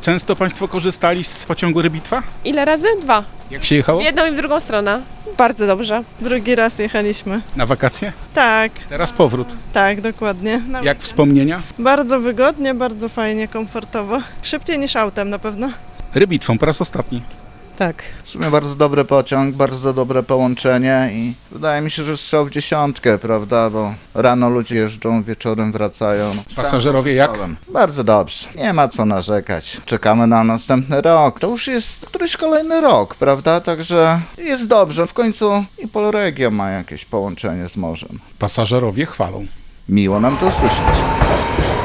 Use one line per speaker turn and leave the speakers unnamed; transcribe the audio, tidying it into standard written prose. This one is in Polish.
Często Państwo korzystali z pociągu Rybitwa?
Ile razy? 2.
Jak się jechało?
W jedną i w drugą stronę. Bardzo dobrze.
Drugi raz jechaliśmy.
Na wakacje?
Tak,
Teraz powrót.
tak, dokładnie.
Jak wspomnienia?
Bardzo wygodnie, bardzo fajnie, komfortowo. Szybciej niż autem na pewno.
Rybitwą po raz ostatni.
Tak.
W sumie bardzo dobry pociąg, bardzo dobre połączenie i wydaje mi się, że strzał w dziesiątkę, prawda, bo rano ludzie jeżdżą, wieczorem wracają.
Pasażerowie jak?
Bardzo dobrze, nie ma co narzekać. Czekamy na następny rok. To już jest któryś kolejny rok, prawda, także jest dobrze. W końcu i Polregio ma jakieś połączenie z morzem.
Pasażerowie chwalą.
Miło nam to słyszeć.